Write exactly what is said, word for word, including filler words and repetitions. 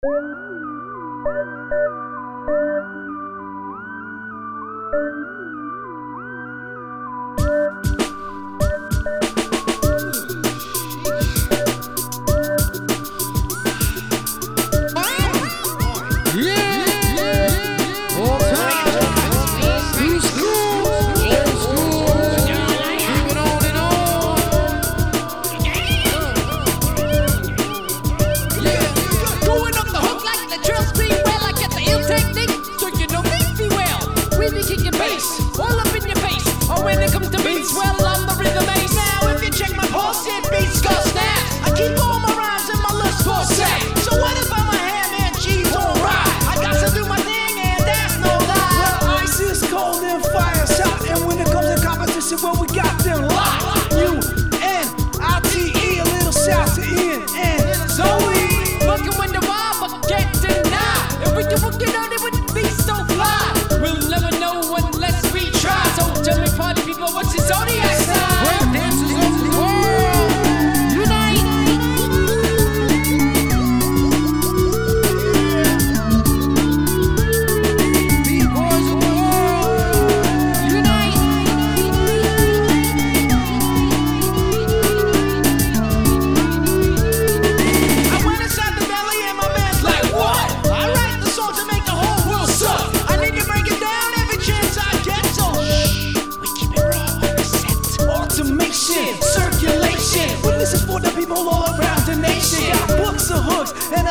Well, we got them locked. U N I T E, a little shout to Ian and Zoe. Fucking with the wild, but can't deny. If we can work it out, it wouldn't be so fly. We'll never know unless we try. So tell me, party people, what's your zodiac sign? Break dancers of the world, unite. B-boys of the world, unite. Circulation, well, this is for the people all around the nation. Got books of hooks and